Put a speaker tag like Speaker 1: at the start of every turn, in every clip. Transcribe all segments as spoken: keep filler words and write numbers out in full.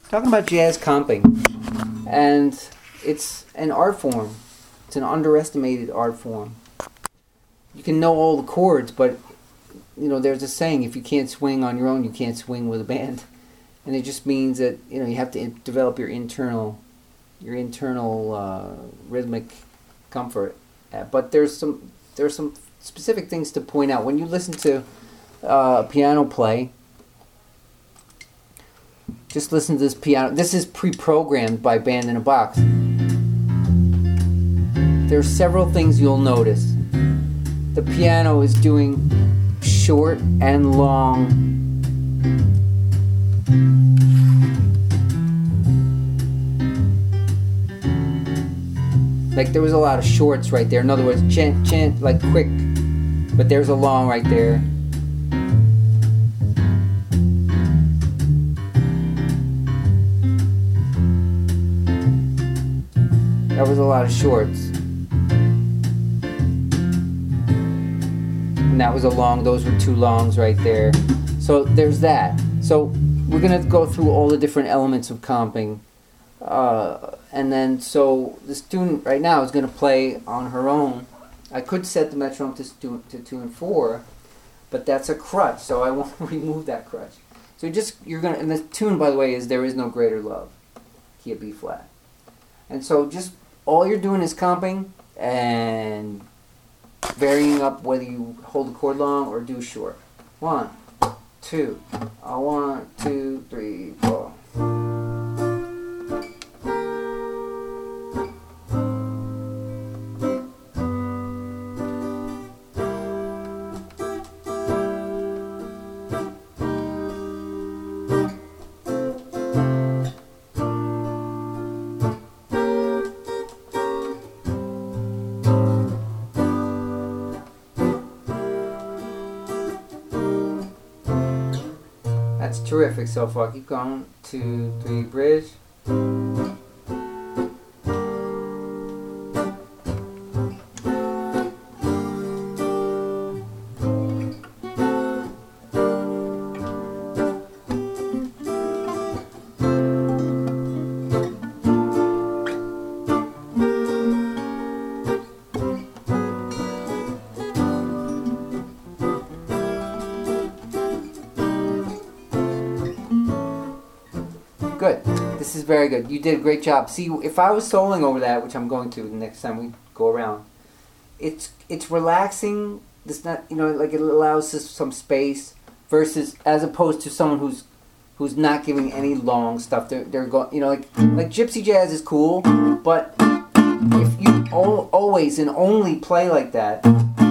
Speaker 1: talking about jazz comping, and it's an art form. It's an underestimated art form. You can know all the chords, but you know, there's a saying: if you can't swing on your own, you can't swing with a band. And it just means that you know you have to in- develop your internal, your internal uh, rhythmic comfort. Uh, but there's some there's some specific things to point out when you listen to uh, piano play. Just listen to this piano. This is pre-programmed by Band in a Box. There's several things you'll notice. The piano is doing short and long. Like there was a lot of shorts right there. In other words, chant, chant, like quick. But there's a long right there. That was a lot of shorts. And that was a long, those were two longs right there. So there's that. So we're going to go through all the different elements of comping. Uh, and then, so the student right now is going to play on her own. I could set the metronome to, stu- to two and four, but that's a crutch, so I won't remove that crutch. So just, you're going to, and the tune, by the way, is There Is No Greater Love, key of B flat. And so just, all you're doing is comping and varying up whether you hold the chord long or do short. One, two, uh, one, two, three, four. That's terrific so far. Keep going. Two, three, bridge. Good. This is very good. You did a great job. See, if I was soloing over that, which I'm going to the next time we go around, it's it's relaxing. It's not, you know, like it allows us some space versus as opposed to someone who's who's not giving any long stuff. They're they're going, you know, like like gypsy jazz is cool, but if you al- always and only play like that,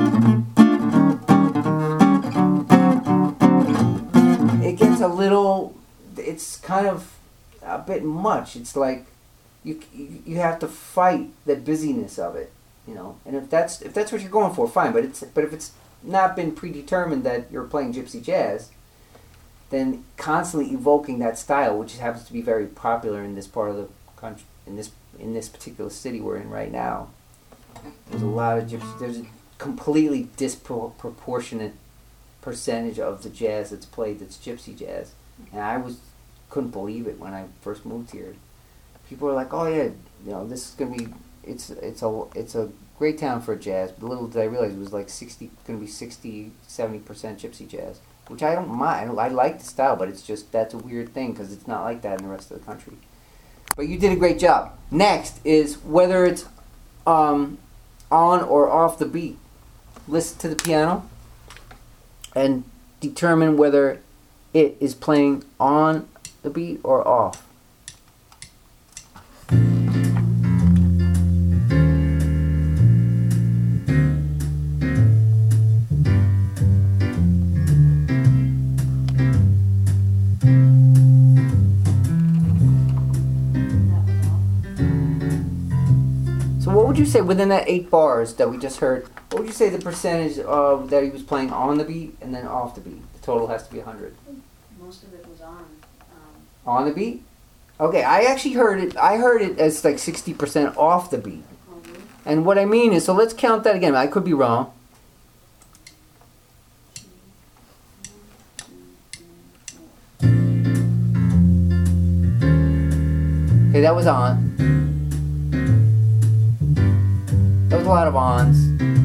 Speaker 1: it gets a little. It's kind of a bit much. It's like you you have to fight the busyness of it, you know. And if that's if that's what you're going for, fine. But it's but if it's not been predetermined that you're playing gypsy jazz, then constantly evoking that style, which happens to be very popular in this part of the country, in this in this particular city we're in right now. There's a lot of gypsy. There's a completely disproportionate percentage of the jazz that's played that's gypsy jazz, and I was. Couldn't believe it when I first moved here. People were like, "Oh yeah, you know, this is gonna be it's it's a it's a great town for jazz." But little did I realize it was like sixty, gonna be sixty, seventy percent gypsy jazz, which I don't mind. I like the style, but it's just that's a weird thing because it's not like that in the rest of the country. But you did a great job. Next is whether it's um, on or off the beat. Listen to the piano and determine whether it is playing on the beat or off. So what would you say within that eight bars that we just heard, what would you say the percentage of that he was playing on the beat and then off the beat? The total has to be one hundred.
Speaker 2: Most of it was on.
Speaker 1: On the beat? Okay, I actually heard it, I heard it as like sixty percent off the beat.
Speaker 2: Mm-hmm.
Speaker 1: And what I mean is, so let's count that again. I could be wrong. Okay, that was on. That was a lot of ons.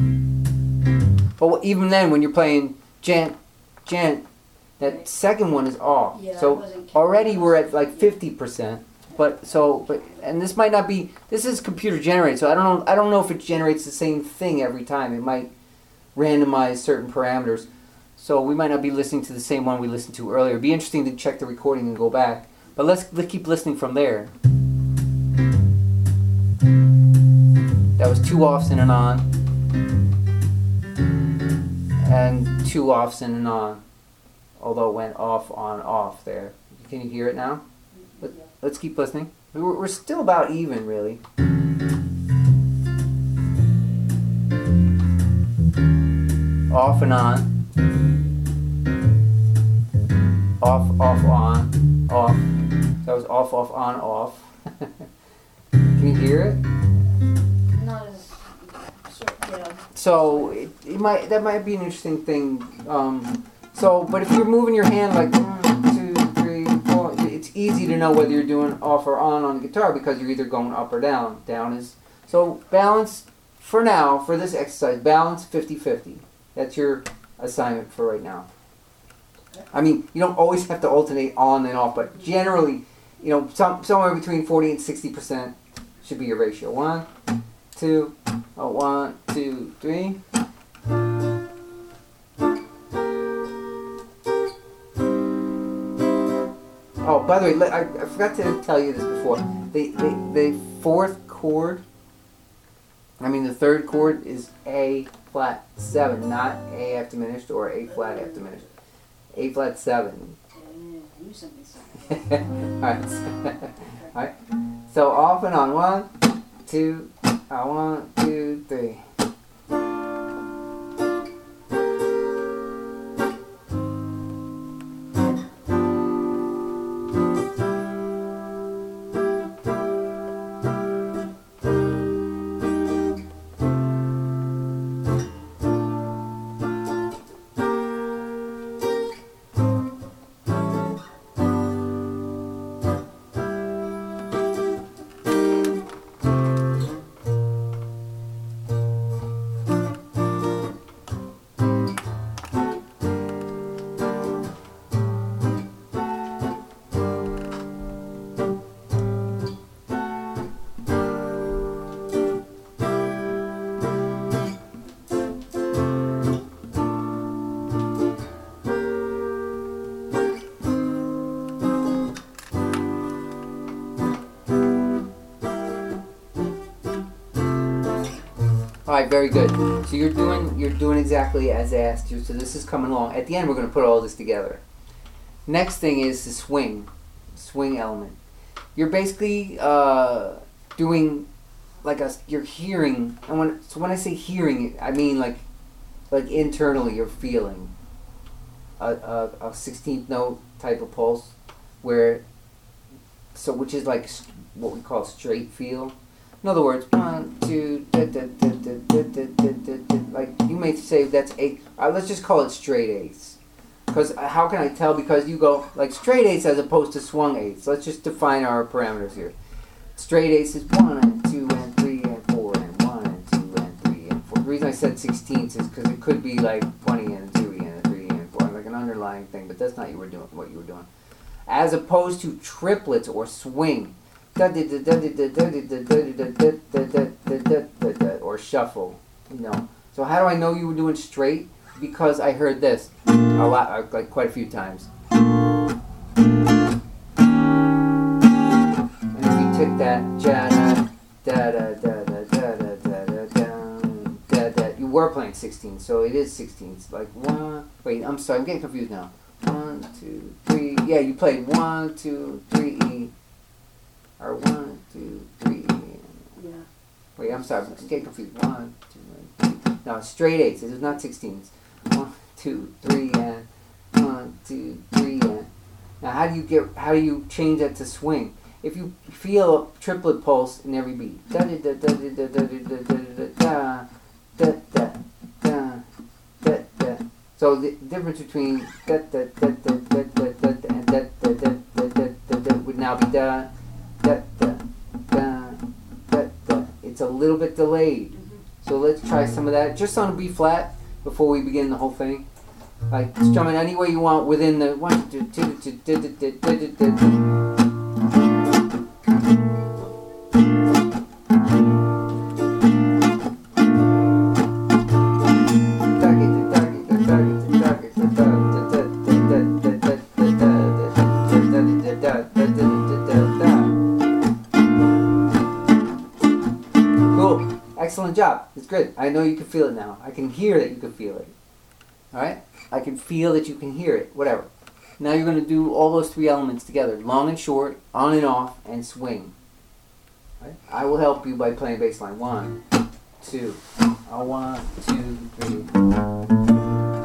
Speaker 1: But even then, when you're playing gent, gent, that
Speaker 2: Right.
Speaker 1: second one is off.
Speaker 2: Yeah, I
Speaker 1: so
Speaker 2: wasn't
Speaker 1: already
Speaker 2: counting
Speaker 1: we're
Speaker 2: those.
Speaker 1: at like fifty percent. But so, but and this might not be. This is computer generated, so I don't know. I don't know if it generates the same thing every time. It might randomize certain parameters. So we might not be listening to the same one we listened to earlier. It'd be interesting to check the recording and go back. But let's, let's keep listening from there. That was two offs and an on. And two offs and an on. Although it went off, on, off there. Can you hear it now? Let, let's keep listening. We're, we're still about even, really. Off and on. Off, off, on, off. That was off, off, on, off. Can you hear it?
Speaker 2: Not as, sort yeah.
Speaker 1: So it, it might that might be an interesting thing. Um, so, but if you're moving your hand like one, two, three, four, it's easy to know whether you're doing off or on on the guitar because you're either going up or down. Down is so balance for now for this exercise. Balance fifty-fifty. That's your assignment for right now. I mean, you don't always have to alternate on and off, but generally, you know, some somewhere between forty and sixty percent should be your ratio. One, two, oh, one, two, three. Oh, by the way, I, I forgot to tell you this before. The, the the fourth chord, I mean the third chord is A flat seven, not A F diminished or A flat F diminished. A flat seven.
Speaker 2: Yeah, you sent me something.
Speaker 1: Alright. Alright. So off and on. One, two, uh, one, two, three. All right, very good. So you're doing you're doing exactly as I asked you. So this is coming along. At the end, we're going to put all this together. Next thing is the swing, swing element. You're basically uh, doing like a you're hearing, and when so when I say hearing, I mean like like internally you're feeling a a, a sixteenth note type of pulse, where so which is like what we call straight feel. In other words, one, two, da, da, da, da, da, da, da, da, da. Like you may say that's eight. Uh, let's just call it straight eighths. Because how can I tell? Because you go like straight eighths as opposed to swung eighths. Let's just define our parameters here. Straight eighths is one and two and three and four and one and two and three and four. The reason I said sixteenths is because it could be like twenty and two and a three and four, like an underlying thing. But that's not you were doing what you were doing. As opposed to triplets or swing. Or shuffle, you know. So how do I know you were doing straight? Because I heard this a lot, like quite a few times. And if you took that, da da da da da da da da da da, you were playing sixteen, so it is sixteens. Like one. Wait, I'm sorry, I'm getting confused now. One, two, three. Yeah, you played one, two, three, E. Or one, two, three.
Speaker 2: Yeah.
Speaker 1: Wait, I'm sorry. I'm getting confused. One, two, three. No, straight eights. It is not sixteens. One, two, three, and one, two, three, and. Now, how do you get? How do you change that to swing? If you feel a triplet pulse in every beat, da da da da da da da da da da da da da da. So the difference between da da da da da da da and da da da da da da would now be da. Da, da, da, da, da, da. It's a little bit delayed.
Speaker 2: Mm-hmm.
Speaker 1: So let's try some of that just on a B flat before we begin the whole thing. Like strum it any way you want within the one, two, two, two, two, two, two, two, two, two. Cool. Excellent job. It's good. I know you can feel it now. I can hear that you can feel it. Alright? I can feel that you can hear it. Whatever. Now you're going to do all those three elements together. Long and short, on and off, and swing. Right? I will help you by playing bass line. One, two. Uh, one, two, three.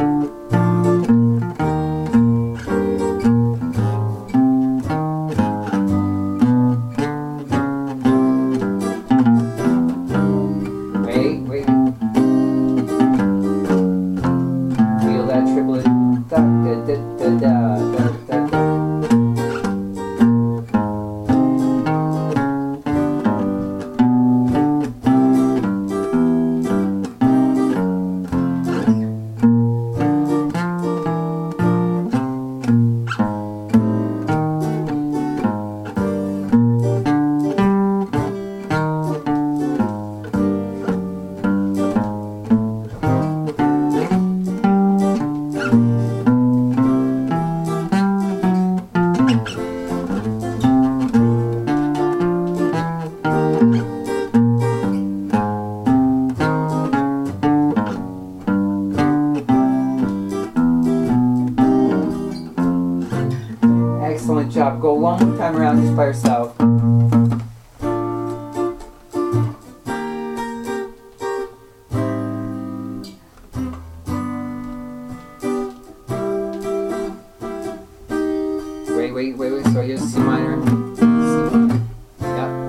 Speaker 1: Excellent job. Go one more time around just by yourself. Wait, wait, wait, wait. So here's C minor. C minor. Yeah.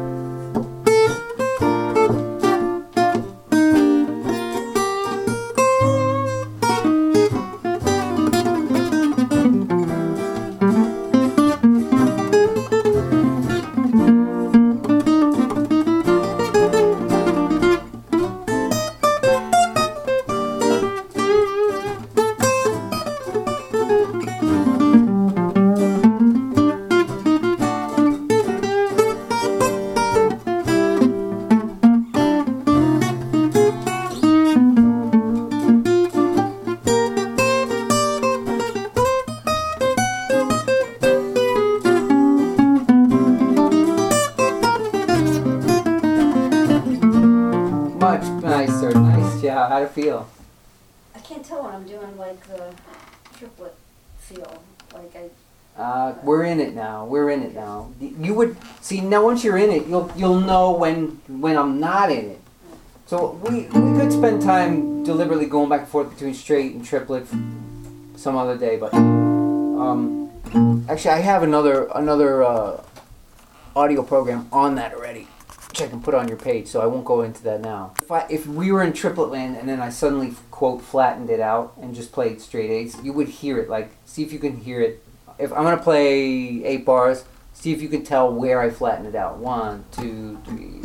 Speaker 1: Much nicer. Nice job. How'd it feel?
Speaker 2: I can't tell when I'm doing like the triplet feel. Like I.
Speaker 1: Uh, we're in it now. We're in it now. You would see now. Once you're in it, you'll you'll know when when I'm not in it. So we we could spend time deliberately going back and forth between straight and triplet some other day. But um, actually, I have another another uh, audio program on that already, which I can put on your page. So I won't go into that now. If I, if we were in triplet land and then I suddenly quote flattened it out and just played straight eights, you would hear it. Like, see if you can hear it. If I'm gonna play eight bars, see if you can tell where I flattened it out. One, two, three.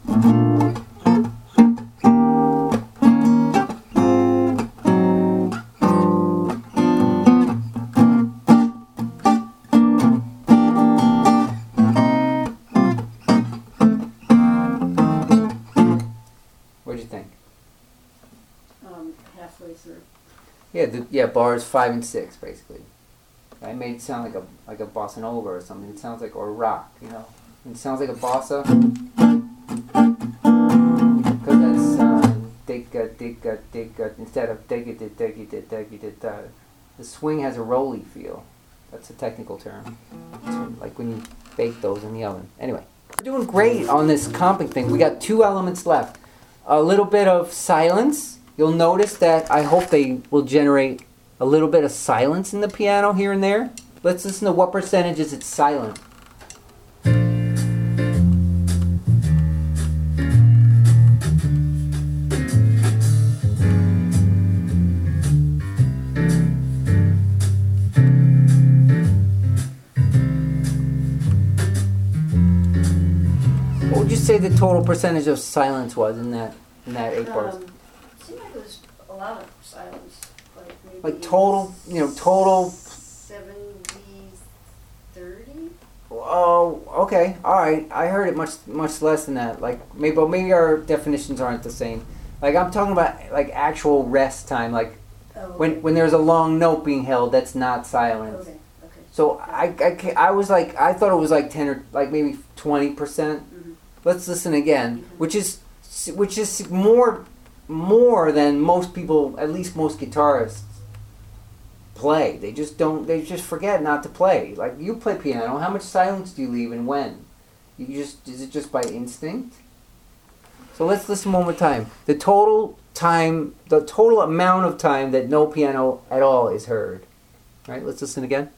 Speaker 1: What'd you think?
Speaker 2: Um, halfway through.
Speaker 1: Yeah, the, yeah, bars five and six basically. I made it sound like a like a bossa nova or something. It sounds like or rock, you know. It sounds like a bossa. Because that's uh, digga digga digga instead of digga digga digga digga digga. The swing has a rolly feel. That's a technical term. It's like when you bake those in the oven. Anyway, we're doing great on this comping thing. We got two elements left. A little bit of silence. You'll notice that I hope they will generate a little bit of silence in the piano here and there. Let's listen to what percentages it's silent. What would you say the total percentage of silence was in that in that eight bars?
Speaker 2: Um, it seemed like it was a lot of silence, like maybe.
Speaker 1: Like total, you know, total.
Speaker 2: seventy thirty?
Speaker 1: Oh, okay, all right. I heard it much much less than that. Like maybe, but maybe our definitions aren't the same. Like I'm talking about like actual rest time. Like
Speaker 2: Oh, okay.
Speaker 1: when when there's a long note being held, that's not silence.
Speaker 2: Okay, okay.
Speaker 1: So I, I, ca- I was like I thought it was like ten or like maybe twenty percent.
Speaker 2: Mhm.
Speaker 1: Let's listen again,
Speaker 2: Mhm.
Speaker 1: which is which is more more than most people, at least most guitarists, play. They just don't. They just forget not to play. Like you play piano, how much silence do you leave and when? You just is it just by instinct? So let's listen one more time. The total time, the total amount of time that no piano at all is heard. All right, let's listen again.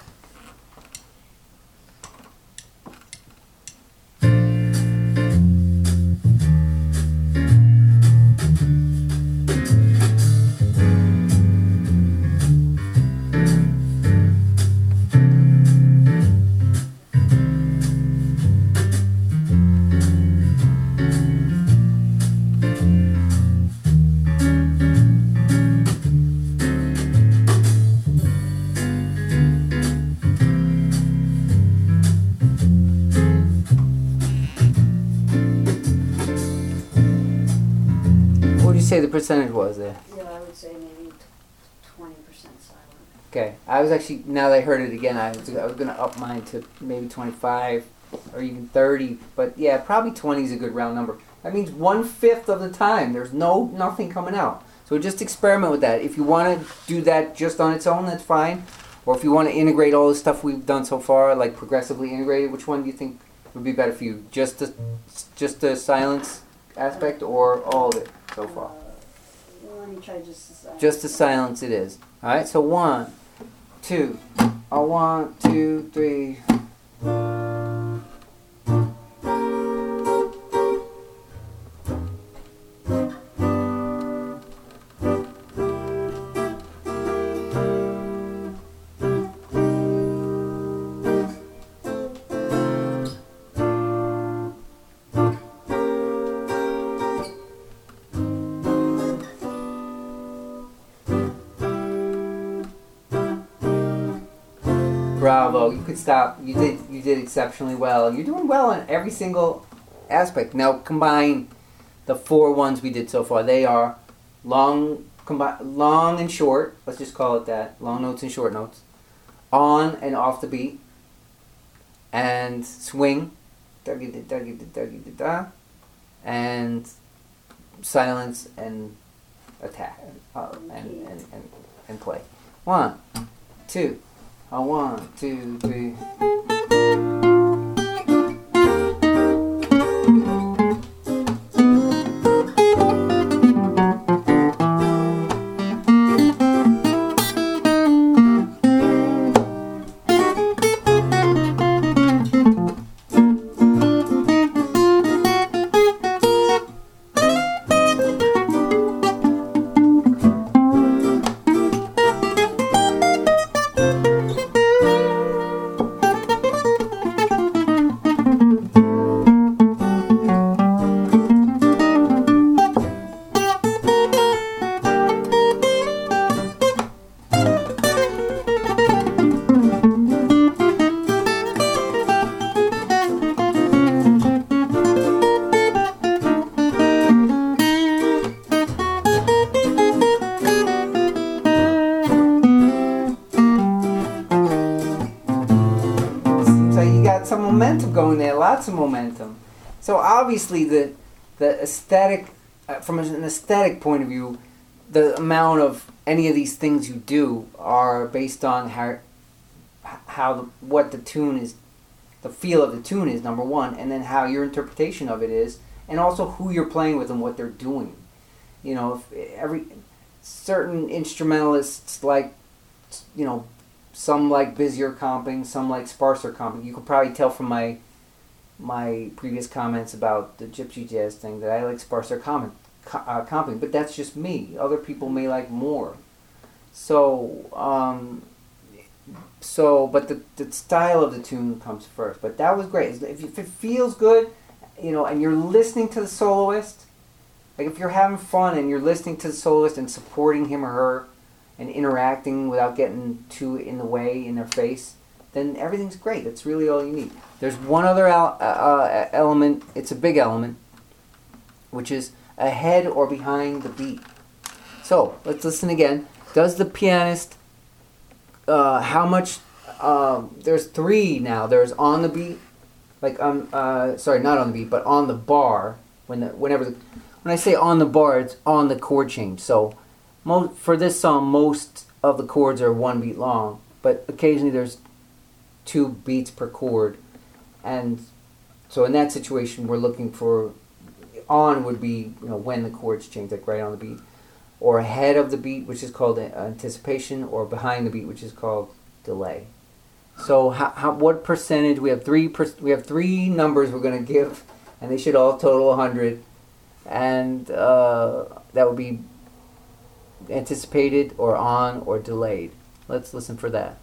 Speaker 1: What would you say the percentage was there?
Speaker 2: Yeah, I would say maybe twenty percent silent.
Speaker 1: Okay, I was actually, now that I heard it again, I was, I was going to up mine to maybe twenty-five or even thirty, but yeah, probably twenty is a good round number. That means one-fifth of the time there's no nothing coming out. So just experiment with that. If you want to do that just on its own, that's fine. Or if you want to integrate all the stuff we've done so far, like progressively integrated, which one do you think would be better for you? Just the, just the silence aspect or all of it so far?
Speaker 2: Uh, well, let me try just the silent.
Speaker 1: Just the silence it is. Alright, so one, two, a one, two, three. Bravo, you could stop. You did you did exceptionally well. You're doing well on every single aspect. Now combine the four ones we did so far. They are long combi- long and short, let's just call it that. Long notes and short notes. On and off the beat. And swing. Da-gi-da-da-gi-da-da-gi-da-da. And silence and attack. Uh, and, and, and, and play. One, two. A one, two, three. Some momentum going there, lots of momentum. So obviously the the aesthetic, uh, from an aesthetic point of view, the amount of any of these things you do are based on how how the, what the tune is, the feel of the tune is, number one, and then how your interpretation of it is, and also who you're playing with and what they're doing. You know, if every certain instrumentalists like, you know, some like busier comping, some like sparser comping. You could probably tell from my my previous comments about the gypsy jazz thing that I like sparser comment, uh, comping, but that's just me. Other people may like more. So, um, so, but the, the style of the tune comes first. But that was great. If, if it feels good, you know, and you're listening to the soloist, like if you're having fun and you're listening to the soloist and supporting him or her and interacting without getting too in the way in their face, then everything's great. That's really all you need. There's one other al- uh, element, it's a big element, which is ahead or behind the beat. So, let's listen again. Does the pianist, uh, how much, uh, there's three now. There's on the beat, like, um, uh, sorry, not on the beat, but on the bar. When the, whenever the, when I say on the bar, it's on the chord change. So, mo- for this song, most of the chords are one beat long, but occasionally there's two beats per chord. And so in that situation, we're looking for, on would be, you know, when the chords change, like right on the beat, or ahead of the beat, which is called anticipation, or behind the beat, which is called delay. So how, how what percentage? We have three per, we have three numbers we're going to give, and they should all total one hundred, and uh, that would be anticipated, or on, or delayed. Let's listen for that.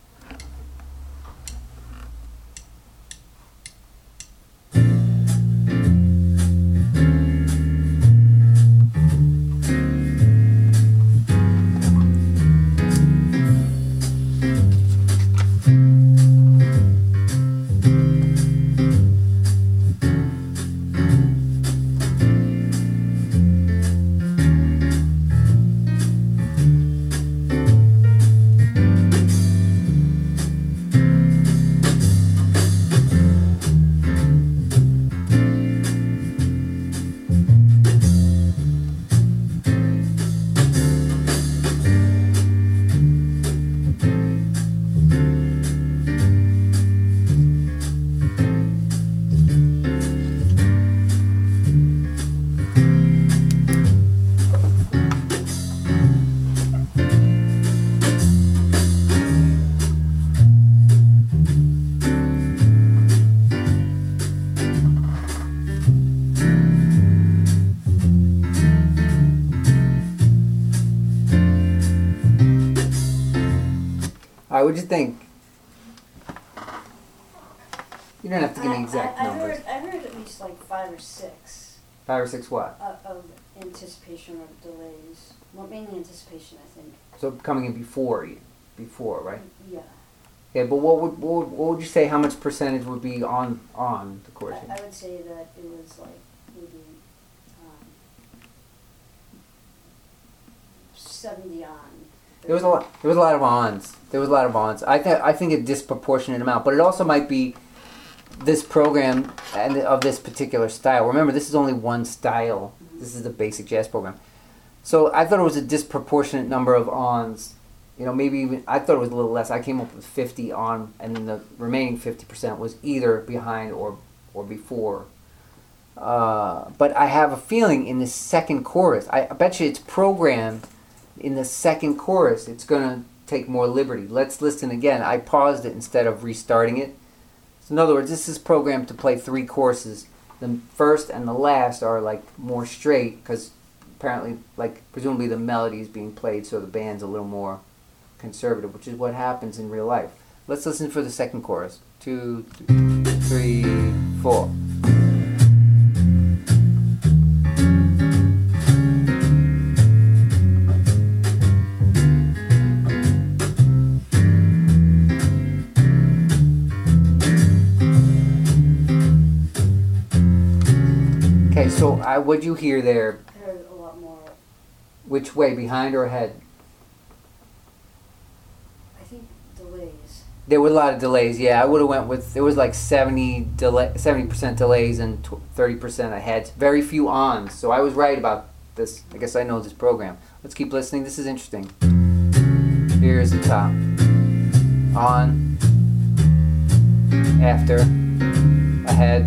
Speaker 1: Alright, what'd you think? You don't have to give me exact
Speaker 2: I, I, I
Speaker 1: numbers.
Speaker 2: Heard, I heard at least like five or six.
Speaker 1: Five or six what?
Speaker 2: Uh, of anticipation or delays. Well, mainly anticipation, I think.
Speaker 1: So coming in before, you- before, right?
Speaker 2: Yeah.
Speaker 1: Yeah, but what would what would, what would you say? How much percentage would be on on the chord change?
Speaker 2: I, I would say that it was like maybe um, seventy on.
Speaker 1: There was a lot. There was a lot of ons. There was a lot of ons. I think I think a disproportionate amount, but it also might be this program and of this particular style. Remember, this is only one style.
Speaker 2: Mm-hmm.
Speaker 1: This is the basic jazz program. So I thought it was a disproportionate number of ons. You know, maybe even I thought it was a little less. I came up with fifty on, and then the remaining fifty percent was either behind or or before. Uh, but I have a feeling in the second chorus, I, I bet you it's programmed in the second chorus. It's going to take more liberty. Let's listen again. I paused it instead of restarting it. So in other words, this is programmed to play three courses. The first and the last are like more straight because apparently, like presumably the melody is being played, so the band's a little more conservative, which is what happens in real life. Let's listen for the second chorus. Two, three, four. Okay, so I, what'd you hear there?
Speaker 2: I heard a lot more.
Speaker 1: Which way, behind or ahead?
Speaker 2: I think delays.
Speaker 1: There were a lot of delays. Yeah, I would have went with. There was like seventy delay, seventy percent delays and thirty percent ahead. Very few ons. So I was right about this. I guess I know this program. Let's keep listening. This is interesting. Here's the top. On. After. Ahead.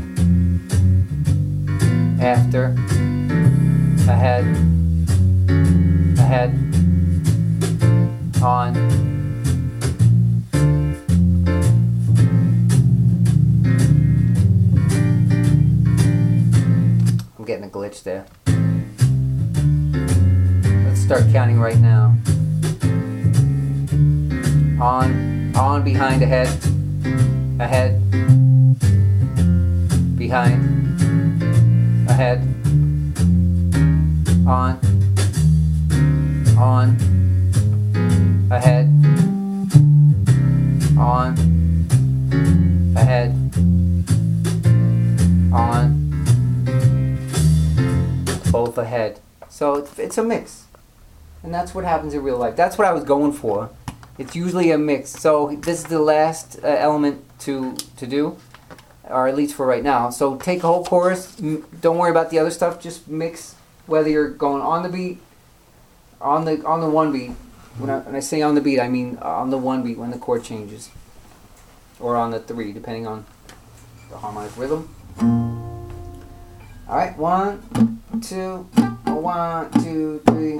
Speaker 1: After. Ahead. Ahead. On. I'm getting a glitch there. Let's start counting right now. On, on, behind, ahead, ahead, behind, ahead, on, on, ahead, on, ahead, on, both ahead. So it's, it's a mix. And that's what happens in real life. That's what I was going for. It's usually a mix. So this is the last uh, element to to do, or at least for right now. So take a whole chorus. M- don't worry about the other stuff. Just mix whether you're going on the beat, on the on the one beat. When I, when I say on the beat, I mean on the one beat when the chord changes, or on the three, depending on the harmonic rhythm. All right, one, two, one, two, three.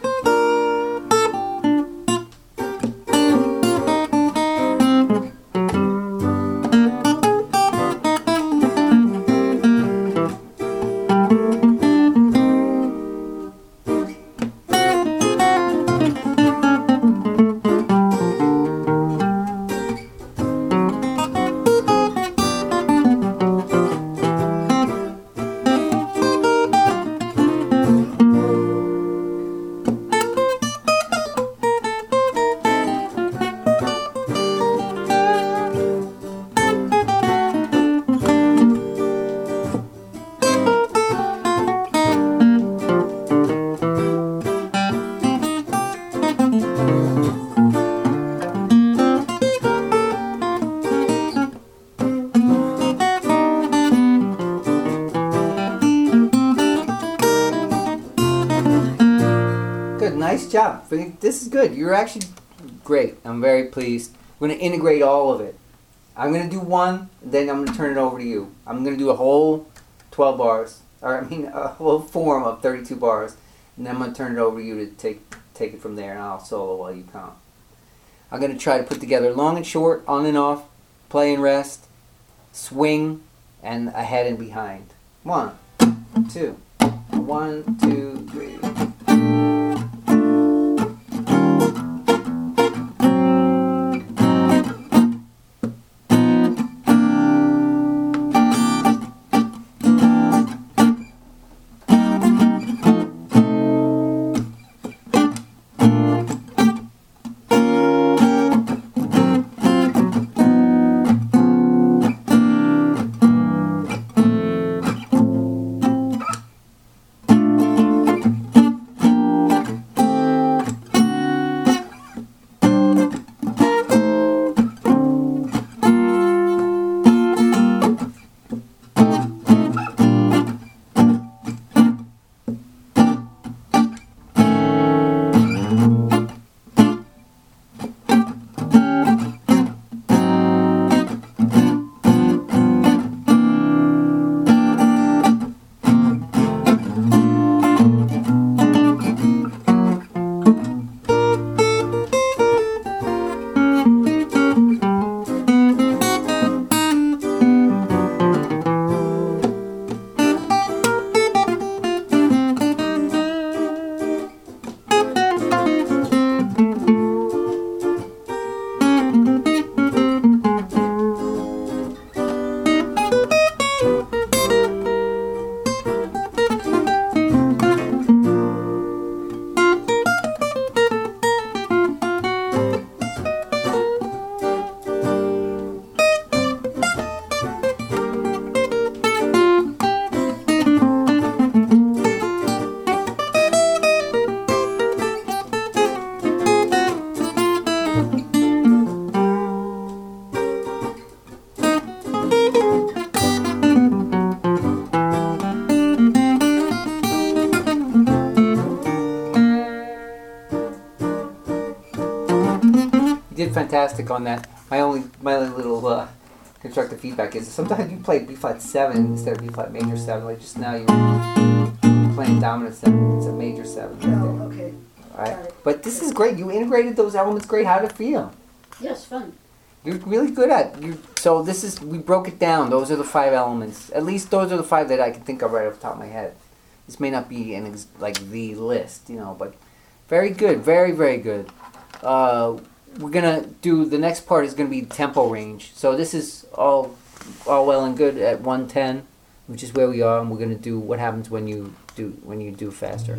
Speaker 1: Nice job. This is good. You're actually great. I'm very pleased. I'm going to integrate all of it. I'm going to do one, then I'm going to turn it over to you. I'm going to do a whole twelve bars, or I mean a whole form of thirty-two bars, and then I'm going to turn it over to you to take take it from there, and I'll solo while you count. I'm going to try to put together long and short, on and off, play and rest, swing, and ahead and behind. One, two, one, two, three. Did fantastic on that. My only my only little uh, constructive feedback is sometimes you play B flat seven instead of B flat major seven. Like just now you were playing dominant seven. It's a major seven. Right
Speaker 2: Oh,
Speaker 1: there.
Speaker 2: okay.
Speaker 1: All right.
Speaker 2: Got it.
Speaker 1: But this is great. You integrated those elements great. How did it feel?
Speaker 2: Yes, fun.
Speaker 1: You're really good at you. So this is we broke it down. Those are the five elements. At least those are the five that I can think of right off the top of my head. This may not be an ex- like the list, you know, but very good, very very good. Uh, we're gonna do the next part is gonna be tempo range. So this is all all well and good at one ten, which is where we are, and we're gonna do what happens when you do when you do faster.